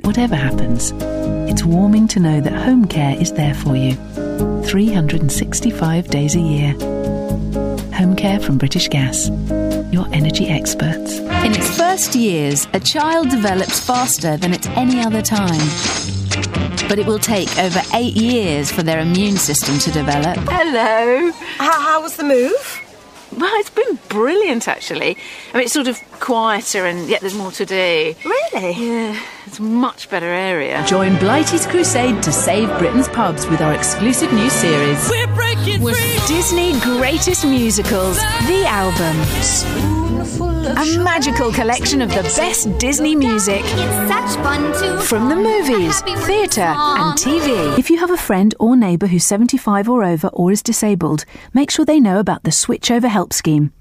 Whatever happens, it's warming to know that home care is there for you 365 days a year. Home care from British Gas, your energy experts. In its first years, a child develops faster than at any other time. But it will take over 8 years for their immune system to develop. Hello. How was the move? Well, it's been brilliant, actually. I mean, it's sort of quieter and yet there's more to do. Really? Yeah, it's a much better area. Join Blighty's crusade to save Britain's pubs with our exclusive new series. We're breaking free. Disney Greatest Musicals, the album. A magical collection of the best Disney music It's such fun to from the movies, theatre and TV. If you have a friend or neighbour who's 75 or over or is disabled, make sure they know about the Switch Over Help scheme.